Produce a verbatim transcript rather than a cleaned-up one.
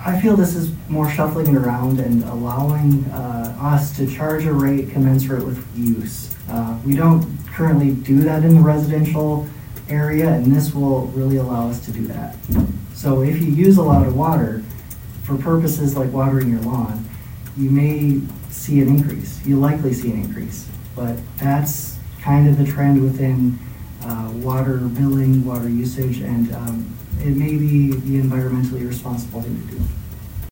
I feel this is more shuffling it around and allowing uh, us to charge a rate commensurate with use. Uh, we don't currently do that in the residential area, and this will really allow us to do that. So if you use a lot of water for purposes like watering your lawn, you may see an increase. You'll likely see an increase, but that's kind of the trend within uh, water billing, water usage, and um, it may be the environmentally responsible thing to do.